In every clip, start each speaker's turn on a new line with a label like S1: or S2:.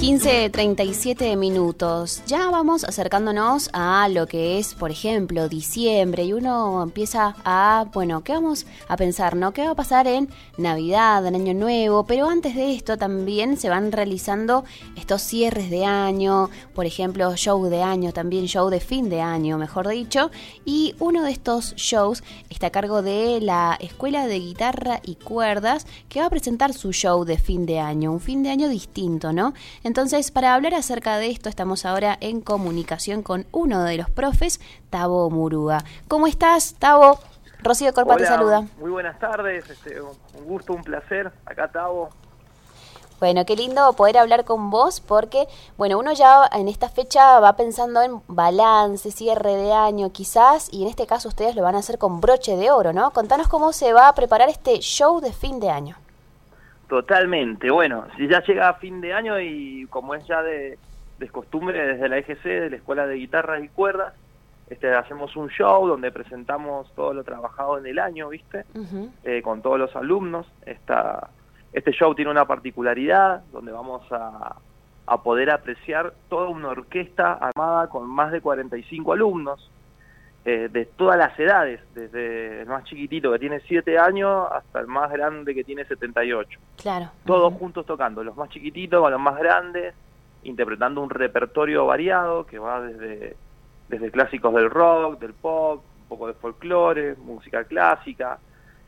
S1: 15:37. Ya vamos acercándonos a lo que es, por ejemplo, diciembre, y uno empieza a, ¿qué vamos a pensar, no? ¿Qué va a pasar en Navidad, en Año Nuevo? Pero antes de esto también se van realizando estos cierres de año, por ejemplo, show de año, también show de fin de año, mejor dicho, y uno de estos shows está a cargo de la Escuela de Guitarra y Cuerdas, que va a presentar su show de fin de año, un fin de año distinto, ¿no? Entonces, para hablar acerca de esto, estamos ahora en comunicación con uno de los profes, Tavo Murúa. ¿Cómo estás, Tavo? Rocío Corpa te saluda.
S2: Muy buenas tardes, un gusto, un placer. Acá, Tavo.
S1: Bueno, qué lindo poder hablar con vos porque, uno ya en esta fecha va pensando en balance, cierre de año quizás, y en este caso ustedes lo van a hacer con broche de oro, ¿no? Contanos cómo se va a preparar este show de fin de año.
S2: Totalmente. Bueno, si ya llega a fin de año y como es ya de costumbre desde la EGC, de la Escuela de Guitarras y Cuerdas, hacemos un show donde presentamos todo lo trabajado en el año, ¿viste? Uh-huh. Con todos los alumnos. Este show tiene una particularidad donde vamos a poder apreciar toda una orquesta armada con más de 45 alumnos, de todas las edades, desde el más chiquitito que tiene 7 años hasta el más grande que tiene 78.
S1: Claro.
S2: Todos juntos tocando, los más chiquititos con los más grandes, interpretando un repertorio variado que va desde clásicos del rock, del pop, un poco de folclore, música clásica.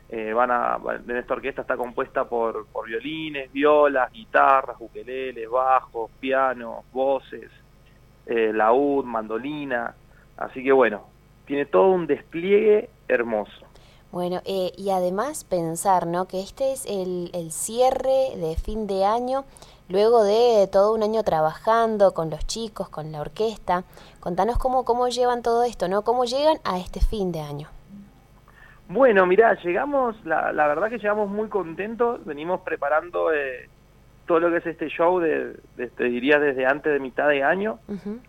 S2: En esta orquesta está compuesta por violines, violas, guitarras, ukeleles, bajos, pianos, voces, laúd, mandolina. Así que tiene todo un despliegue hermoso.
S1: Bueno, y además pensar, ¿no?, que este es el cierre de fin de año, luego de todo un año trabajando con los chicos, con la orquesta. Contanos cómo llevan todo esto, ¿no? ¿Cómo llegan a este fin de año?
S2: Bueno, mirá, la verdad que llegamos muy contentos, venimos preparando todo lo que es este show, te diría desde antes de mitad de año. Uh-huh.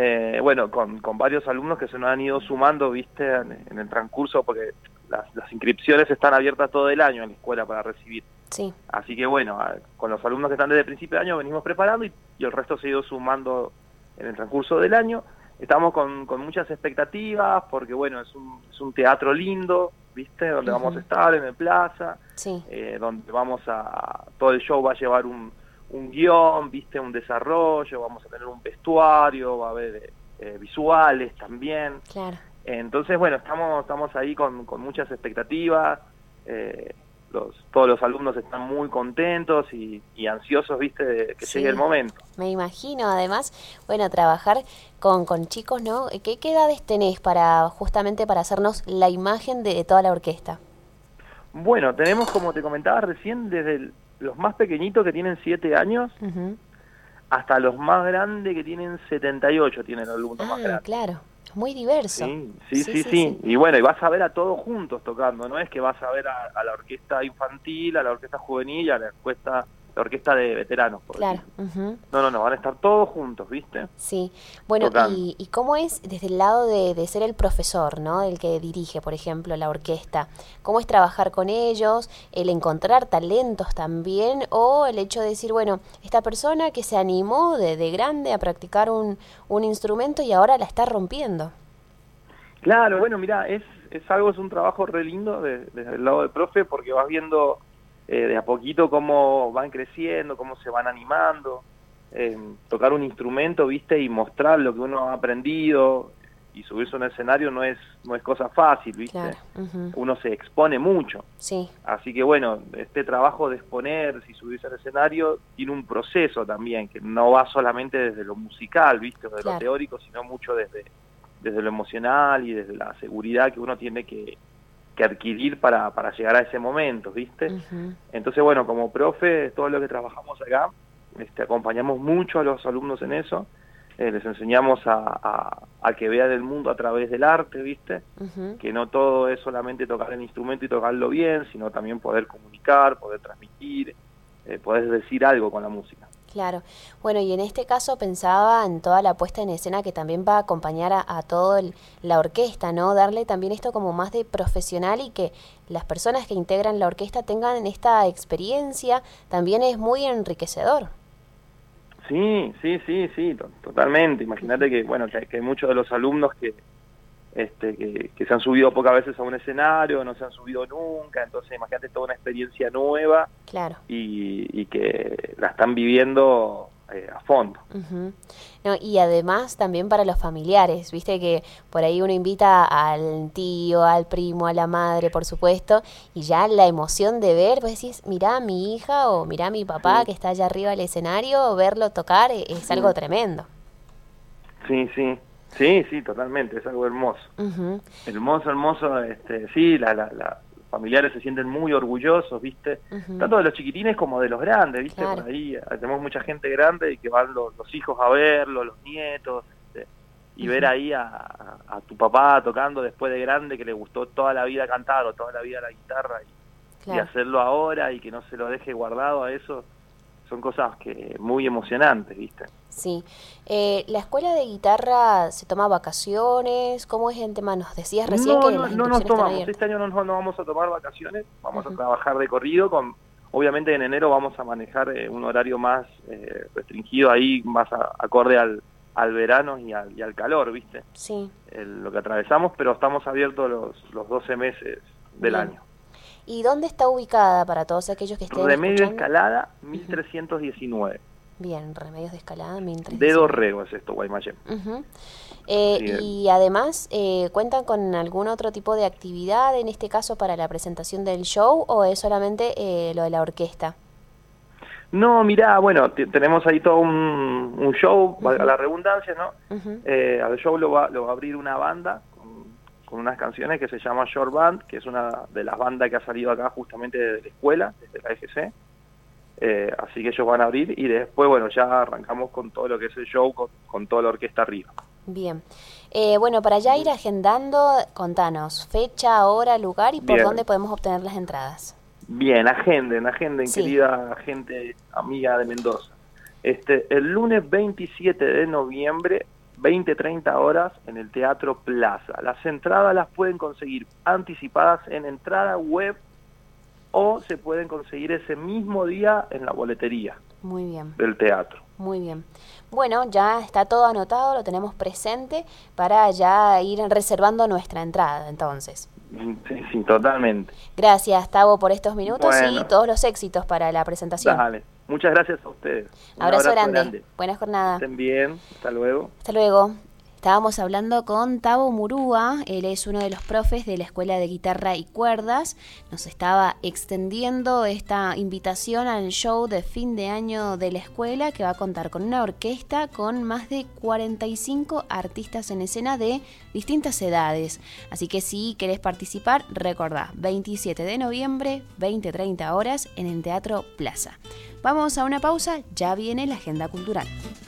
S2: Con varios alumnos que se nos han ido sumando, viste, en el transcurso, porque las inscripciones están abiertas todo el año en la escuela para recibir.
S1: Sí.
S2: Así que con los alumnos que están desde el principio de año venimos preparando y el resto se ha ido sumando en el transcurso del año. Estamos con muchas expectativas porque, es un teatro lindo, viste, donde uh-huh. vamos a estar en el plaza,
S1: sí.
S2: Donde todo el show va a llevar un guión, viste, un desarrollo, vamos a tener un vestuario, va a haber visuales también.
S1: Claro. Entonces,
S2: estamos ahí con muchas expectativas, todos los alumnos están muy contentos y ansiosos, viste, de que llegue el momento.
S1: Me imagino, además, trabajar con chicos, ¿no? ¿Qué edades tenés justamente para hacernos la imagen de toda la orquesta?
S2: Bueno, tenemos, como te comentaba recién, desde los más pequeñitos que tienen 7 años, uh-huh. hasta los más grandes que tienen 78, tienen alumnos más grandes.
S1: Claro, muy diverso.
S2: Sí. Y vas a ver a todos juntos tocando, no es que vas a ver a la orquesta infantil, a la orquesta juvenil y a la orquesta de veteranos.
S1: Claro. Uh-huh.
S2: No, van a estar todos juntos, ¿viste?
S1: Sí. ¿Y cómo es desde el lado de ser el profesor, ¿no?, el que dirige, por ejemplo, la orquesta? ¿Cómo es trabajar con ellos, el encontrar talentos también, o el hecho de decir, esta persona que se animó de grande a practicar un instrumento y ahora la está rompiendo?
S2: Claro, mirá, es un trabajo re lindo desde el lado del profe, porque vas viendo de a poquito cómo van creciendo, cómo se van animando, tocar un instrumento, viste, y mostrar lo que uno ha aprendido y subirse a un escenario no es cosa fácil, viste.
S1: Claro. Uh-huh.
S2: Uno se expone mucho.
S1: Sí.
S2: Así que este trabajo de exponerse y subirse al escenario tiene un proceso también, que no va solamente desde lo musical, viste, o de lo teórico, sino mucho desde lo emocional y desde la seguridad que uno tiene que adquirir para llegar a ese momento, ¿viste? Uh-huh. Entonces, como profe, todo lo que trabajamos acá, acompañamos mucho a los alumnos en eso, les enseñamos a que vean el mundo a través del arte, ¿viste? Uh-huh. Que no todo es solamente tocar el instrumento y tocarlo bien, sino también poder comunicar, poder transmitir, poder decir algo con la música.
S1: Claro. Y en este caso pensaba en toda la puesta en escena que también va a acompañar a toda la orquesta, ¿no? Darle también esto como más de profesional y que las personas que integran la orquesta tengan esta experiencia, también es muy enriquecedor.
S2: Sí, totalmente. Imagínate que, bueno, que hay muchos de los alumnos que se han subido pocas veces a un escenario, no se han subido nunca, entonces imagínate toda una experiencia nueva.
S1: Claro.
S2: Y que la están viviendo a fondo.
S1: Uh-huh. No, y además también para los familiares, viste que por ahí uno invita al tío, al primo, a la madre, por supuesto, y ya la emoción de ver, pues decís, mirá a mi hija o mirá a mi papá que está allá arriba del escenario, verlo tocar es algo tremendo.
S2: Sí, totalmente, es algo hermoso.
S1: Uh-huh.
S2: Hermoso, sí, los familiares se sienten muy orgullosos, ¿viste? Uh-huh. Tanto de los chiquitines como de los grandes, ¿viste? Claro. Por ahí tenemos mucha gente grande y que van los hijos a verlo, los nietos, y ver ahí a tu papá tocando después de grande, que le gustó toda la vida cantar o toda la vida la guitarra, y hacerlo ahora y que no se lo deje guardado a eso, son cosas que muy emocionantes, ¿viste?
S1: Sí. ¿La escuela de guitarra se toma vacaciones? ¿Cómo es el tema? Nos decías recién que las
S2: no nos tomamos. Este año no vamos a tomar vacaciones, vamos a trabajar de corrido. Obviamente en enero vamos a manejar un horario más restringido ahí, más acorde al verano y al calor, ¿viste?
S1: Sí.
S2: Lo que atravesamos, pero estamos abiertos los 12 meses del año.
S1: ¿Y dónde está ubicada para todos aquellos que estén
S2: Remedio Escalada, 1319.
S1: Bien, Remedios de Escalada, 1319.
S2: De Dorrego es esto, Guaymallén.
S1: Uh-huh. Y además, ¿cuentan con algún otro tipo de actividad, en este caso para la presentación del show, o es solamente lo de la orquesta?
S2: No, mirá, bueno, tenemos ahí todo un show, valga la redundancia, ¿no? Uh-huh. Al show lo va a abrir una banda con unas canciones que se llama Short Band, que es una de las bandas que ha salido acá justamente desde la escuela, desde la EGC. Así que ellos van a abrir y después, bueno, ya arrancamos con todo lo que es el show, con toda la orquesta arriba.
S1: Bien. Bueno, para ya ir agendando, contanos fecha, hora, lugar y por dónde podemos obtener las entradas.
S2: Bien, agenden, sí. Querida gente amiga de Mendoza. El lunes 27 de noviembre, 20-30 horas, en el Teatro Plaza. Las entradas las pueden conseguir anticipadas en entrada web o se pueden conseguir ese mismo día en la boletería.
S1: Muy bien.
S2: Del teatro.
S1: Muy bien. Bueno, ya está todo anotado, lo tenemos presente para ya ir reservando nuestra entrada, entonces.
S2: Sí, totalmente.
S1: Gracias, Tavo, por estos minutos y todos los éxitos para la presentación.
S2: Dale. Muchas gracias a ustedes.
S1: Abrazo grande. Buena jornada.
S2: Estén bien. Hasta luego.
S1: Hasta luego. Estábamos hablando con Tavo Murúa, él es uno de los profes de la Escuela de Guitarra y Cuerdas. Nos estaba extendiendo esta invitación al show de fin de año de la escuela, que va a contar con una orquesta con más de 45 artistas en escena de distintas edades. Así que si querés participar, recordá, 27 de noviembre, 20-30 horas en el Teatro Plaza. Vamos a una pausa, ya viene la agenda cultural.